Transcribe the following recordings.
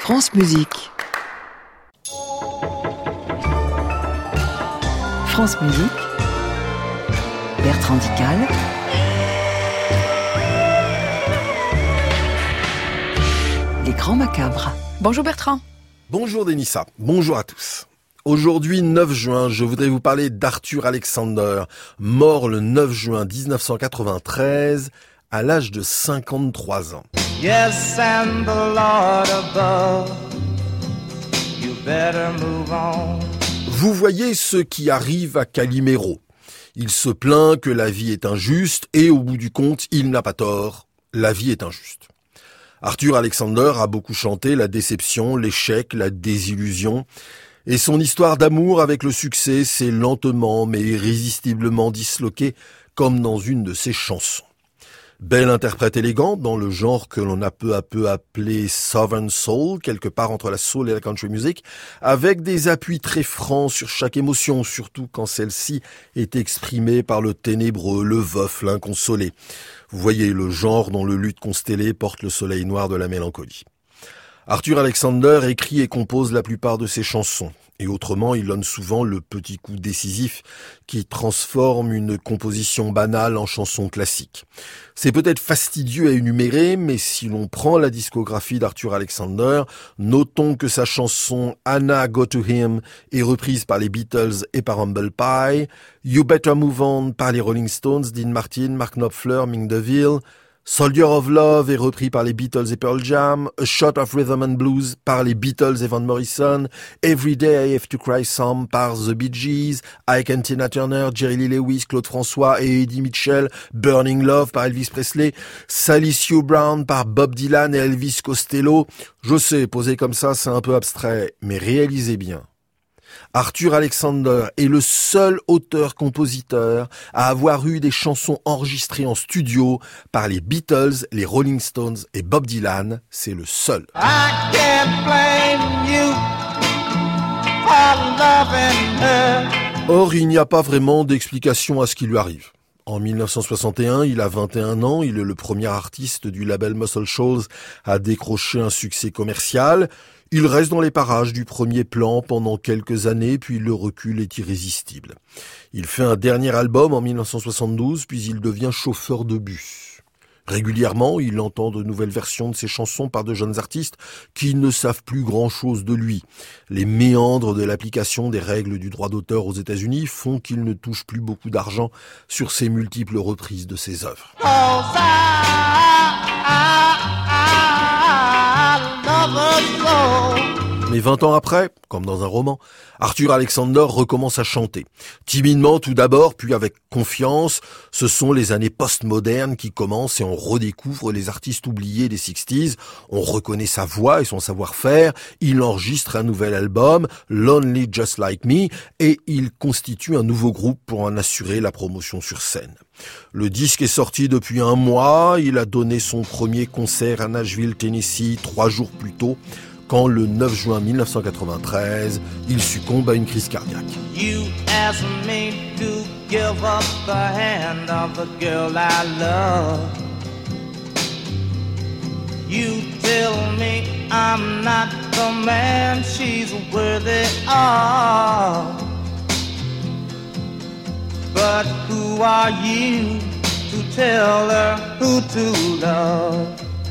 France Musique. France Musique. Bertrand Dical. Les Grands Macabres. Bonjour Bertrand. Bonjour Denissa, bonjour à tous. Aujourd'hui, 9 juin, je voudrais vous parler d'Arthur Alexander, mort le 9 juin 1993, à l'âge de 53 ans. Yes, and the Lord above, you better move on. Vous voyez ce qui arrive à Calimero. Il se plaint que la vie est injuste et au bout du compte, il n'a pas tort, la vie est injuste. Arthur Alexander a beaucoup chanté la déception, l'échec, la désillusion. Et son histoire d'amour avec le succès s'est lentement mais irrésistiblement disloquée comme dans une de ses chansons. Belle interprète élégante dans le genre que l'on a peu à peu appelé Southern Soul, quelque part entre la soul et la country music, avec des appuis très francs sur chaque émotion, surtout quand celle-ci est exprimée par le ténébreux, le veuf, l'inconsolé. Vous voyez le genre dont le luth constellé porte le soleil noir de la mélancolie. Arthur Alexander écrit et compose la plupart de ses chansons. Et autrement, il donne souvent le petit coup décisif qui transforme une composition banale en chanson classique. C'est peut-être fastidieux à énumérer, mais si l'on prend la discographie d'Arthur Alexander, notons que sa chanson Anna Go To Him est reprise par les Beatles et par Humble Pie, You Better Move On par les Rolling Stones, Dean Martin, Mark Knopfler, Ming DeVille, Soldier of Love est repris par les Beatles et Pearl Jam, A Shot of Rhythm and Blues par les Beatles et Van Morrison, Every Day I Have to Cry Some par The Bee Gees, Ike and Tina Turner, Jerry Lee Lewis, Claude François et Eddie Mitchell, Burning Love par Elvis Presley, Sally Sue Brown par Bob Dylan et Elvis Costello. Je sais, posé comme ça, c'est un peu abstrait, mais réalisez bien. Arthur Alexander est le seul auteur-compositeur à avoir eu des chansons enregistrées en studio par les Beatles, les Rolling Stones et Bob Dylan. C'est le seul. I can't blame you for loving her. Or, il n'y a pas vraiment d'explication à ce qui lui arrive. En 1961, il a 21 ans, il est le premier artiste du label Muscle Shoals à décrocher un succès commercial. Il reste dans les parages du premier plan pendant quelques années, puis le recul est irrésistible. Il fait un dernier album en 1972, puis il devient chauffeur de bus. Régulièrement, il entend de nouvelles versions de ses chansons par de jeunes artistes qui ne savent plus grand-chose de lui. Les méandres de l'application des règles du droit d'auteur aux États-Unis font qu'il ne touche plus beaucoup d'argent sur ses multiples reprises de ses œuvres. Mais 20 ans après, comme dans un roman, Arthur Alexander recommence à chanter. Timidement tout d'abord, puis avec confiance. Ce sont les années post-modernes qui commencent et on redécouvre les artistes oubliés des 60s. On reconnaît sa voix et son savoir-faire. Il enregistre un nouvel album, Lonely Just Like Me, et il constitue un nouveau groupe pour en assurer la promotion sur scène. Le disque est sorti depuis un mois. Il a donné son premier concert à Nashville, Tennessee, 3 jours plus tôt, quand le 9 juin 1993, il succombe à une crise cardiaque. You asked me to give up the hand of the girl I love. You tell me I'm not the man she's worthy of. But who are you to tell her who to love?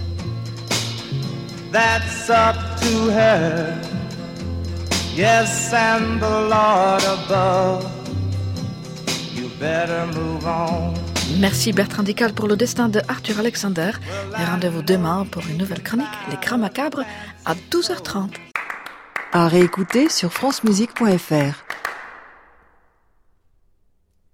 That's up to her. Yes, and the Lord above, you better move on. Merci Bertrand Dical pour le destin de Arthur Alexander. Et rendez-vous demain pour une nouvelle chronique, Les Grands Macabres, à 12h30. À réécouter sur francemusique.fr.